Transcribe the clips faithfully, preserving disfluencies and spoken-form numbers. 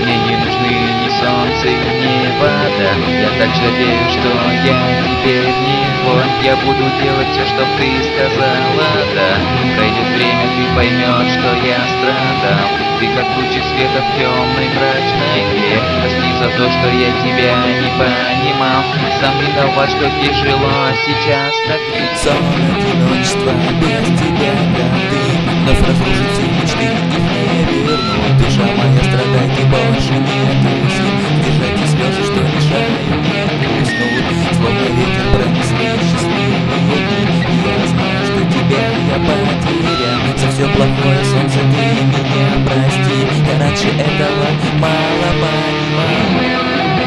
Мне не нужны ни солнце, ни вода. Я так жалею, что я теперь не твой. Я буду делать все, что ты сказала, да. Пройдет время, ты поймешь, что я страдал. Ты как лучик света в темной мрачной дыре. Прости за то, что я тебя не понимал. Сам виноват, что тяжело сейчас так. Сон одиночества без тебя, правды. Вновь разрушит все мечты, их не вернут. Душа моя страдает и больше нету сил держать и слезы, что мешают мне уснуть. Словно ветер пронесли счастливые дни. Я знаю, что тебя я потерял. За все плохое, солнце, ты меня прости. Я раньше этого мало понимал.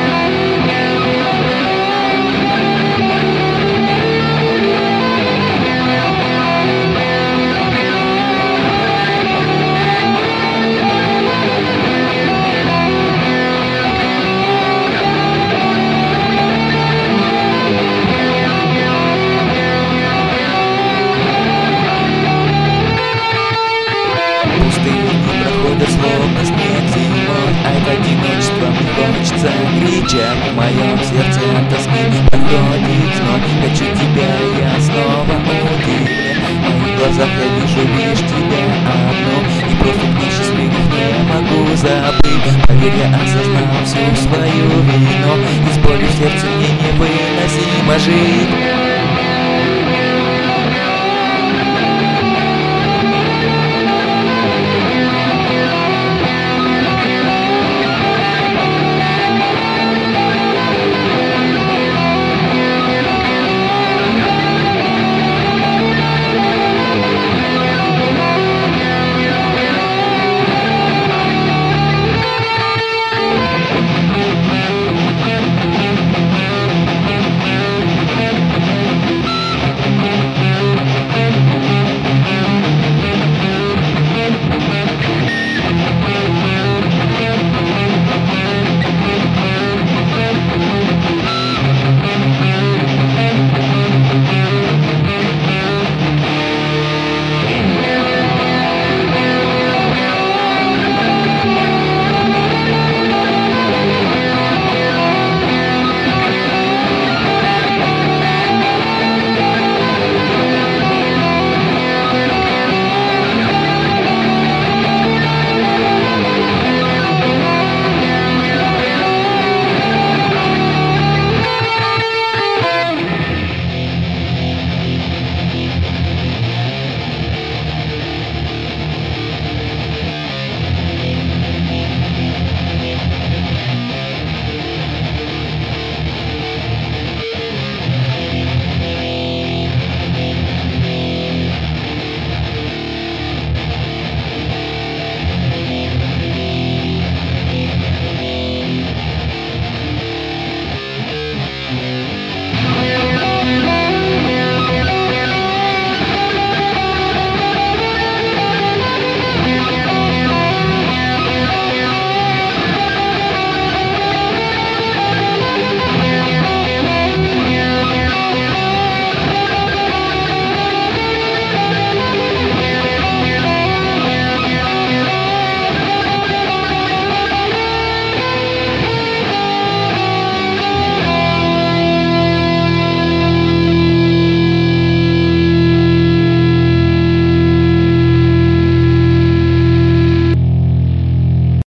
Проходят словно снег зимой, а это одиночество мне хочется кричать. В моем сердце от тоски проходит зной. Хочу тебя, я снова удивлен. В моих глазах я вижу лишь тебя одну. И просто несчастливых не могу забыть. Поверь, я осознал всю свою вину. И с болью в сердце мне невыносимо жить.